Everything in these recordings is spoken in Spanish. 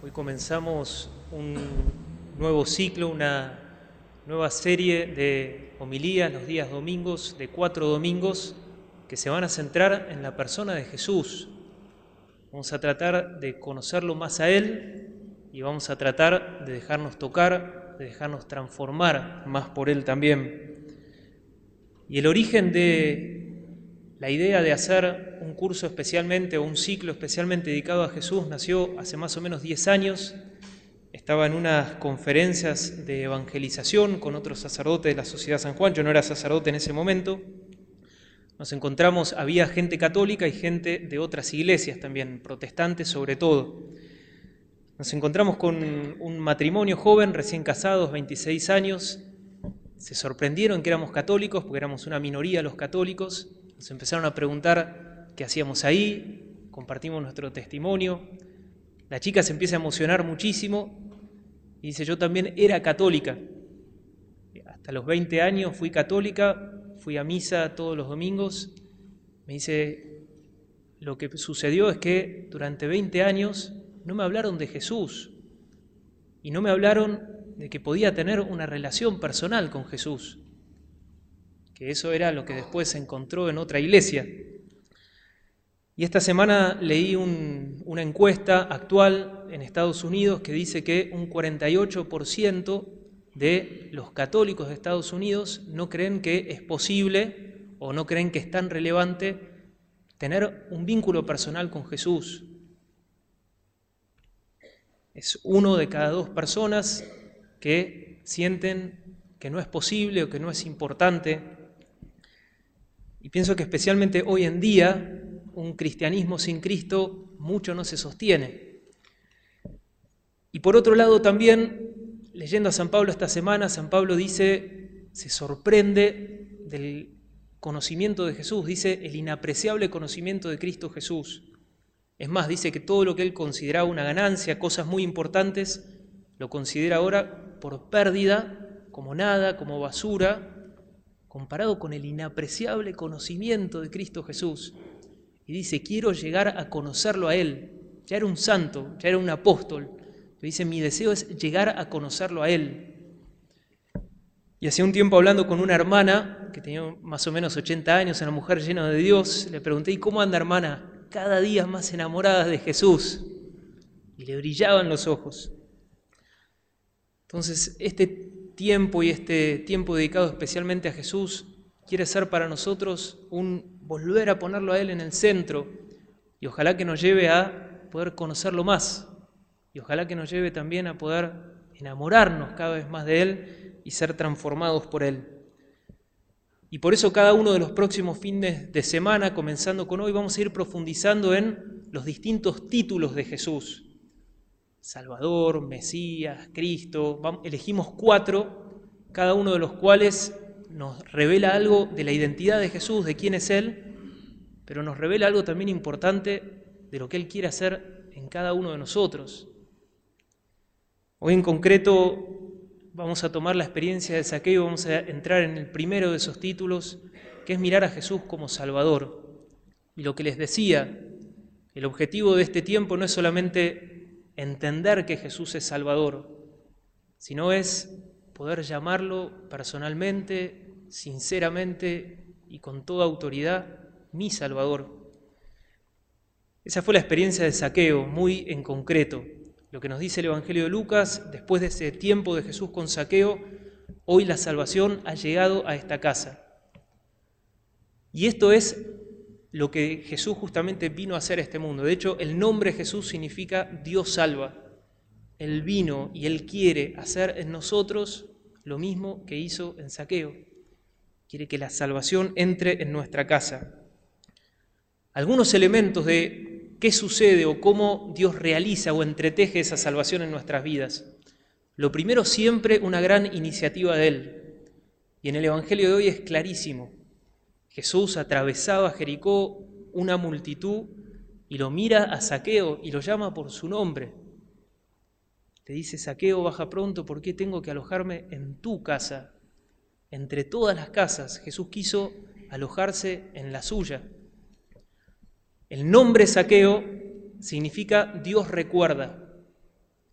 Hoy comenzamos un nuevo ciclo, una nueva serie de homilías los días domingos, de 4 domingos, que se van a centrar en la persona de Jesús. Vamos a tratar de conocerlo más a Él y vamos a tratar de dejarnos tocar, de dejarnos transformar más por Él también. Y el origen de la idea de hacer un curso especialmente o un ciclo especialmente dedicado a Jesús nació hace más o menos 10 años. Estaba en unas conferencias de evangelización con otros sacerdotes de la Sociedad San Juan. Yo no era sacerdote en ese momento. Nos encontramos, había gente católica y gente de otras iglesias también, protestantes sobre todo. Nos encontramos con un matrimonio joven, recién casados, 26 años. Se sorprendieron que éramos católicos, porque éramos una minoría los católicos. Nos empezaron a preguntar qué hacíamos ahí, compartimos nuestro testimonio. La chica se empieza a emocionar muchísimo y dice: yo también era católica. Hasta los 20 años fui católica, fui a misa todos los domingos. Me dice: lo que sucedió es que durante 20 años no me hablaron de Jesús y no me hablaron de que podía tener una relación personal con Jesús, que eso era lo que después se encontró en otra iglesia. Y esta semana leí una encuesta actual en Estados Unidos que dice que un 48% de los católicos de Estados Unidos no creen que es posible o no creen que es tan relevante tener un vínculo personal con Jesús. Es 1 de cada 2 personas que sienten que no es posible o que no es importante. Y pienso que especialmente hoy en día un cristianismo sin Cristo mucho no se sostiene. Y por otro lado también, leyendo a San Pablo esta semana, San Pablo dice, se sorprende del conocimiento de Jesús, dice el inapreciable conocimiento de Cristo Jesús. Es más, dice que todo lo que él consideraba una ganancia, cosas muy importantes, lo considera ahora por pérdida, como nada, como basura, comparado con el inapreciable conocimiento de Cristo Jesús. Y dice, quiero llegar a conocerlo a Él. Ya era un santo, ya era un apóstol. Pero dice, mi deseo es llegar a conocerlo a Él. Y hacía un tiempo hablando con una hermana, que tenía más o menos 80 años, una mujer llena de Dios, le pregunté, ¿y cómo anda, hermana? Cada día más enamorada de Jesús. Y le brillaban los ojos. Entonces, este tiempo y este tiempo dedicado especialmente a Jesús quiere ser para nosotros un volver a ponerlo a Él en el centro y ojalá que nos lleve a poder conocerlo más y ojalá que nos lleve también a poder enamorarnos cada vez más de Él y ser transformados por Él. Y por eso cada uno de los próximos fines de semana, comenzando con hoy, vamos a ir profundizando en los distintos títulos de Jesús. Salvador, Mesías, Cristo. Elegimos 4, cada uno de los cuales nos revela algo de la identidad de Jesús, de quién es Él, pero nos revela algo también importante de lo que Él quiere hacer en cada uno de nosotros. Hoy en concreto vamos a tomar la experiencia de Zaqueo, vamos a entrar en el primero de esos títulos, que es mirar a Jesús como Salvador. Y lo que les decía, el objetivo de este tiempo no es solamente entender que Jesús es Salvador, sino es poder llamarlo personalmente, sinceramente y con toda autoridad, mi Salvador. Esa fue la experiencia de Zaqueo, muy en concreto. Lo que nos dice el Evangelio de Lucas, después de ese tiempo de Jesús con Zaqueo, hoy la salvación ha llegado a esta casa. Y esto es lo que Jesús justamente vino a hacer a este mundo. De hecho, el nombre Jesús significa Dios salva. Él vino y Él quiere hacer en nosotros lo mismo que hizo en Zaqueo. Quiere que la salvación entre en nuestra casa. Algunos elementos de qué sucede o cómo Dios realiza o entreteje esa salvación en nuestras vidas. Lo primero, siempre una gran iniciativa de Él. Y en el Evangelio de hoy es clarísimo. Jesús atravesaba Jericó, una multitud, y lo mira a Zaqueo y lo llama por su nombre. Le dice: Zaqueo, baja pronto, porque tengo que alojarme en tu casa. Entre todas las casas, Jesús quiso alojarse en la suya. El nombre Zaqueo significa Dios recuerda.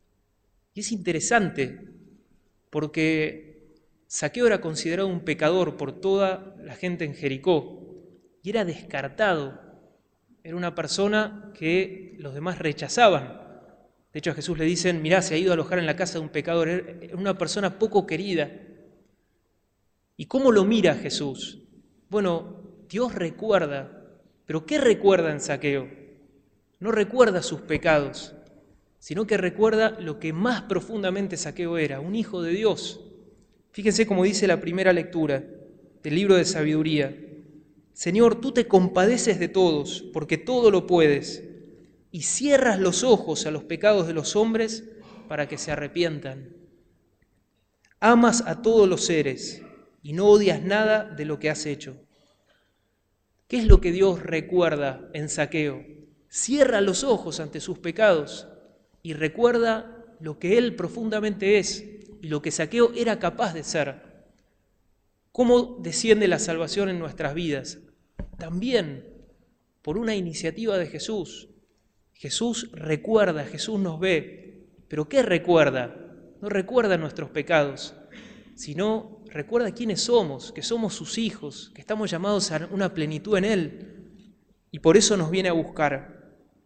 Y es interesante porque Zaqueo era considerado un pecador por toda la gente en Jericó y era descartado. Era una persona que los demás rechazaban. De hecho, a Jesús le dicen, mirá, se ha ido a alojar en la casa de un pecador. Era una persona poco querida. ¿Y cómo lo mira Jesús? Bueno, Dios recuerda. ¿Pero qué recuerda en Zaqueo? No recuerda sus pecados, sino que recuerda lo que más profundamente Zaqueo era, un hijo de Dios. Fíjense cómo dice la primera lectura del libro de Sabiduría. Señor, tú te compadeces de todos, porque todo lo puedes, y cierras los ojos a los pecados de los hombres para que se arrepientan. Amas a todos los seres y no odias nada de lo que has hecho. ¿Qué es lo que Dios recuerda en Zaqueo? Cierra los ojos ante sus pecados y recuerda lo que él profundamente es y lo que Zaqueo era capaz de ser. ¿Cómo desciende la salvación en nuestras vidas? También por una iniciativa de Jesús. Jesús recuerda, Jesús nos ve. ¿Pero qué recuerda? No recuerda nuestros pecados, sino recuerda quiénes somos, que somos sus hijos, que estamos llamados a una plenitud en Él. Y por eso nos viene a buscar.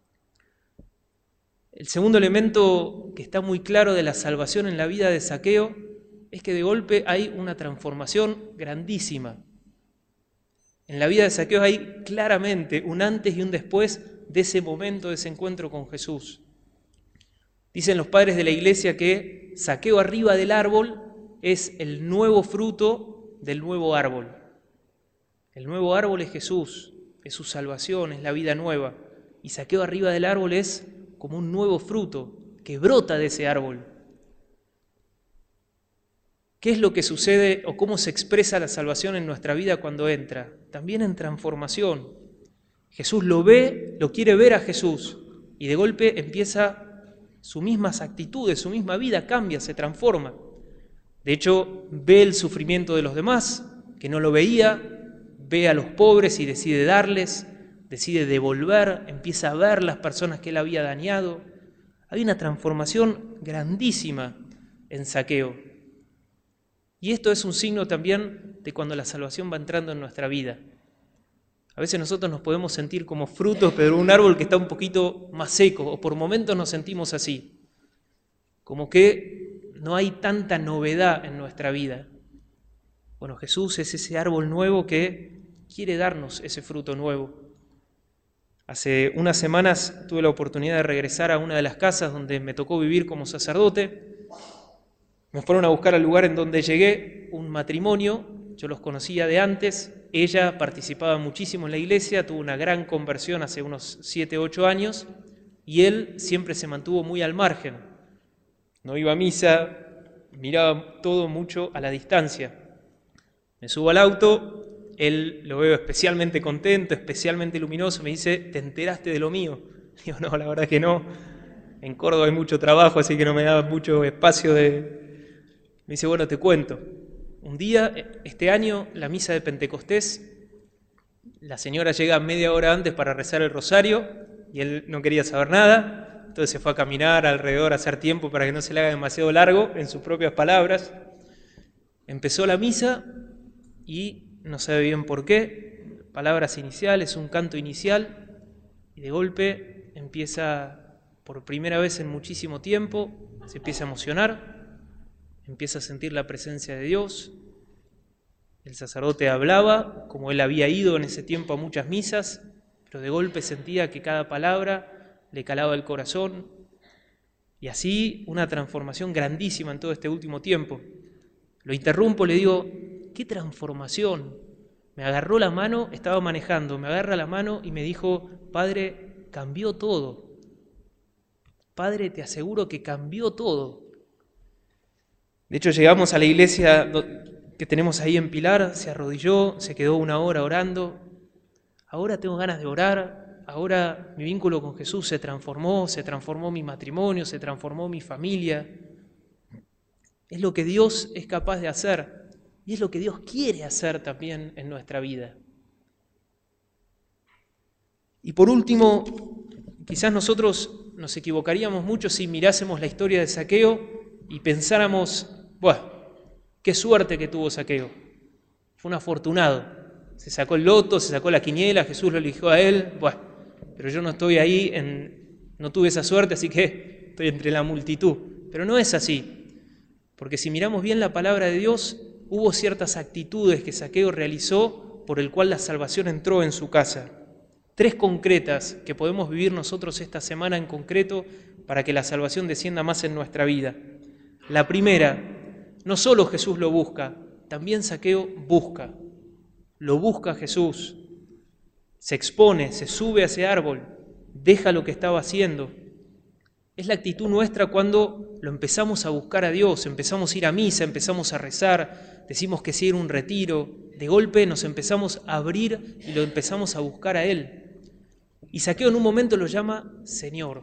El segundo elemento que está muy claro de la salvación en la vida de Zaqueo es que de golpe hay una transformación grandísima. En la vida de Zaqueo hay claramente un antes y un después de ese momento, de ese encuentro con Jesús. Dicen los padres de la iglesia que Zaqueo arriba del árbol es el nuevo fruto del nuevo árbol. El nuevo árbol es Jesús, es su salvación, es la vida nueva. Y Zaqueo arriba del árbol es como un nuevo fruto que brota de ese árbol. ¿Qué es lo que sucede o cómo se expresa la salvación en nuestra vida cuando entra? También en transformación. Jesús lo ve, lo quiere ver a Jesús y de golpe empieza sus mismas actitudes, su misma vida cambia, se transforma. De hecho, ve el sufrimiento de los demás, que no lo veía, ve a los pobres y decide darles, decide devolver, empieza a ver las personas que él había dañado. Hay una transformación grandísima en Zaqueo. Y esto es un signo también de cuando la salvación va entrando en nuestra vida. A veces nosotros nos podemos sentir como frutos, pero un árbol que está un poquito más seco, o por momentos nos sentimos así, como que no hay tanta novedad en nuestra vida. Bueno, Jesús es ese árbol nuevo que quiere darnos ese fruto nuevo. Hace unas semanas tuve la oportunidad de regresar a una de las casas donde me tocó vivir como sacerdote. Me fueron a buscar al lugar en donde llegué, un matrimonio, yo los conocía de antes, ella participaba muchísimo en la iglesia, tuvo una gran conversión hace unos 7, 8 años, y él siempre se mantuvo muy al margen. No iba a misa, miraba todo mucho a la distancia. Me subo al auto, él lo veo especialmente contento, especialmente luminoso, me dice, ¿te enteraste de lo mío? Digo, no, la verdad que no, en Córdoba hay mucho trabajo, así que no me da mucho espacio de... Me dice, bueno, te cuento. Un día, este año, la misa de Pentecostés, la señora llega media hora antes para rezar el rosario y él no quería saber nada, entonces se fue a caminar alrededor a hacer tiempo para que no se le haga demasiado largo, en sus propias palabras. Empezó la misa y no sabe bien por qué, palabras iniciales, un canto inicial, y de golpe empieza, por primera vez en muchísimo tiempo, se empieza a emocionar, empieza a sentir la presencia de Dios. El sacerdote hablaba, como él había ido en ese tiempo a muchas misas, pero de golpe sentía que cada palabra le calaba el corazón, y así una transformación grandísima en todo este último tiempo. Lo interrumpo, le digo, ¿qué transformación? Me agarró la mano, estaba manejando, me agarra la mano y me dijo, Padre, cambió todo. Padre, te aseguro que cambió todo. De hecho, llegamos a la iglesia que tenemos ahí en Pilar, se arrodilló, se quedó una hora orando. Ahora tengo ganas de orar, ahora mi vínculo con Jesús se transformó mi matrimonio, se transformó mi familia. Es lo que Dios es capaz de hacer y es lo que Dios quiere hacer también en nuestra vida. Y por último, quizás nosotros nos equivocaríamos mucho si mirásemos la historia de Zaqueo y pensáramos, bueno, qué suerte que tuvo Zaqueo, fue un afortunado, se sacó el loto, se sacó la quiniela, Jesús lo eligió a él, bueno, pero yo no estoy ahí, no tuve esa suerte, así que estoy entre la multitud. Pero no es así, porque si miramos bien la palabra de Dios, hubo ciertas actitudes que Zaqueo realizó por el cual la salvación entró en su casa. 3 concretas que podemos vivir nosotros esta semana en concreto para que la salvación descienda más en nuestra vida. La primera, no solo Jesús lo busca, también Zaqueo busca. Lo busca Jesús, se expone, se sube a ese árbol, deja lo que estaba haciendo. Es la actitud nuestra cuando lo empezamos a buscar a Dios, empezamos a ir a misa, empezamos a rezar, decimos que sí, ir a un retiro, de golpe nos empezamos a abrir y lo empezamos a buscar a Él. Y Zaqueo en un momento lo llama Señor.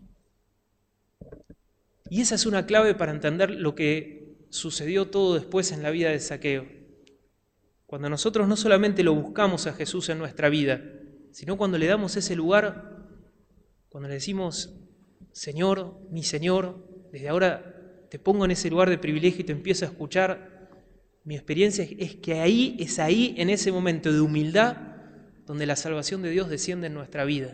Y esa es una clave para entender lo que sucedió todo después en la vida de Zaqueo. Cuando nosotros no solamente lo buscamos a Jesús en nuestra vida, sino cuando le damos ese lugar, cuando le decimos, Señor, mi Señor, desde ahora te pongo en ese lugar de privilegio y te empiezo a escuchar, mi experiencia es que ahí, en ese momento de humildad, donde la salvación de Dios desciende en nuestra vida.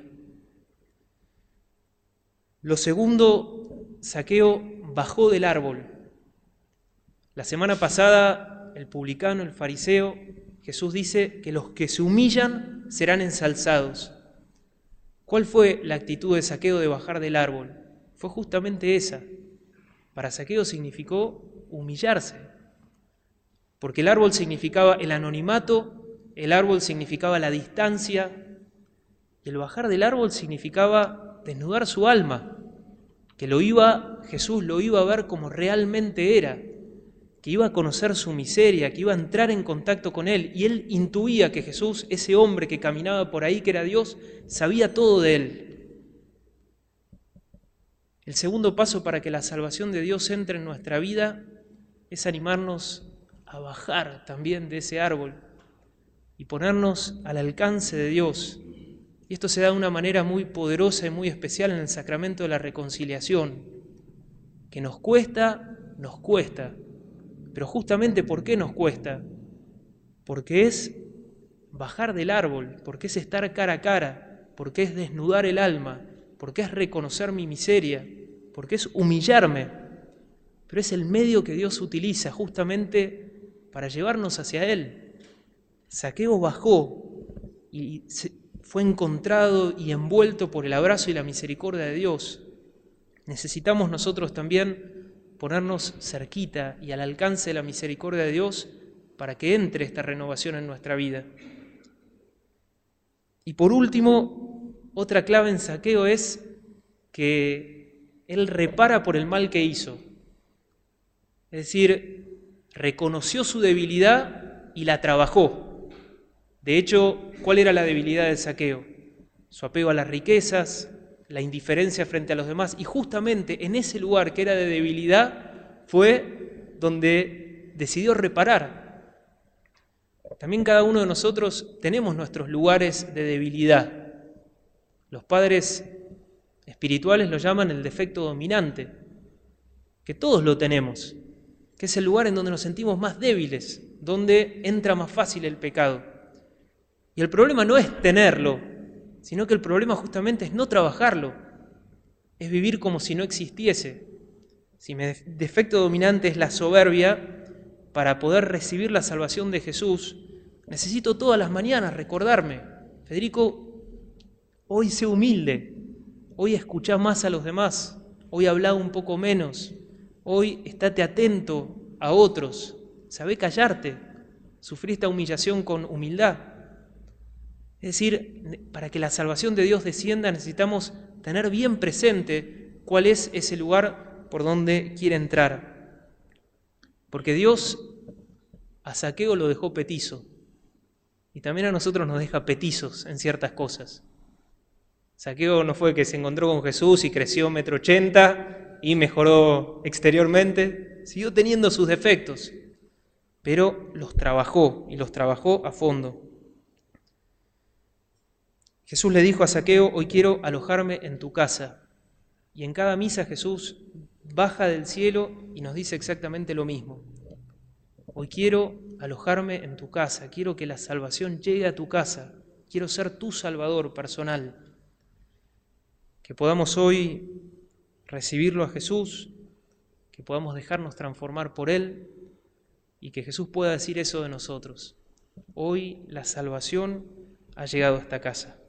Lo segundo, Zaqueo bajó del árbol. La semana pasada, el publicano, el fariseo, Jesús dice que los que se humillan serán ensalzados. ¿Cuál fue la actitud de Zaqueo de bajar del árbol? Fue justamente esa. Para Zaqueo significó humillarse, porque el árbol significaba el anonimato, el árbol significaba la distancia, y el bajar del árbol significaba desnudar su alma, que Jesús lo iba a ver como realmente era, que iba a conocer su miseria, que iba a entrar en contacto con Él, y él intuía que Jesús, ese hombre que caminaba por ahí, que era Dios, sabía todo de Él. El segundo paso para que la salvación de Dios entre en nuestra vida es animarnos a bajar también de ese árbol y ponernos al alcance de Dios. Y esto se da de una manera muy poderosa y muy especial en el sacramento de la reconciliación, que nos cuesta, pero justamente ¿por qué nos cuesta? Porque es bajar del árbol, porque es estar cara a cara, porque es desnudar el alma, porque es reconocer mi miseria, porque es humillarme, pero es el medio que Dios utiliza justamente para llevarnos hacia Él. Zaqueo bajó y fue encontrado y envuelto por el abrazo y la misericordia de Dios. Necesitamos nosotros también ponernos cerquita y al alcance de la misericordia de Dios para que entre esta renovación en nuestra vida. Y por último, otra clave en Zaqueo es que él repara por el mal que hizo. Es decir, reconoció su debilidad y la trabajó. De hecho, ¿cuál era la debilidad de Zaqueo? Su apego a las riquezas, la indiferencia frente a los demás, y justamente en ese lugar que era de debilidad fue donde decidió reparar. También cada uno de nosotros tenemos nuestros lugares de debilidad. Los padres espirituales lo llaman el defecto dominante, que todos lo tenemos, que es el lugar en donde nos sentimos más débiles, donde entra más fácil el pecado. Y el problema no es tenerlo, sino que el problema justamente es no trabajarlo, es vivir como si no existiese. Si mi defecto dominante es la soberbia, para poder recibir la salvación de Jesús, necesito todas las mañanas recordarme, Federico, hoy sé humilde, hoy escuchá más a los demás, hoy habla un poco menos, hoy estate atento a otros, sabé callarte, sufrí esta humillación con humildad. Es decir, para que la salvación de Dios descienda necesitamos tener bien presente cuál es ese lugar por donde quiere entrar. Porque Dios a Zaqueo lo dejó petizo y también a nosotros nos deja petizos en ciertas cosas. Zaqueo no fue que se encontró con Jesús y creció 1,80 m y mejoró exteriormente, siguió teniendo sus defectos, pero los trabajó y los trabajó a fondo. Jesús le dijo a Zaqueo, hoy quiero alojarme en tu casa. Y en cada misa Jesús baja del cielo y nos dice exactamente lo mismo. Hoy quiero alojarme en tu casa, quiero que la salvación llegue a tu casa, quiero ser tu Salvador personal. Que podamos hoy recibirlo a Jesús, que podamos dejarnos transformar por Él y que Jesús pueda decir eso de nosotros. Hoy la salvación ha llegado a esta casa.